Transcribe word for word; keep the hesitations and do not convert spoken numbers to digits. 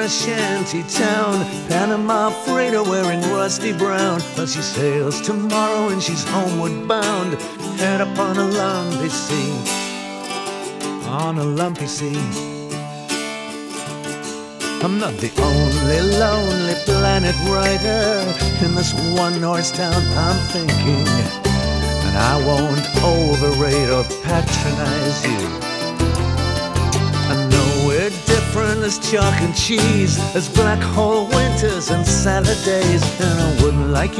shanty town, Panama freighter wearing rusty brown. But she sails tomorrow and she's homeward bound, head upon a lumpy sea, on a lumpy sea. I'm not the only lonely planet rider in this one-horse town. I'm thinking, and I won't overrate or patronize you. I know we're different as chalk and cheese, as black hole winters and Saturdays, and I wouldn't like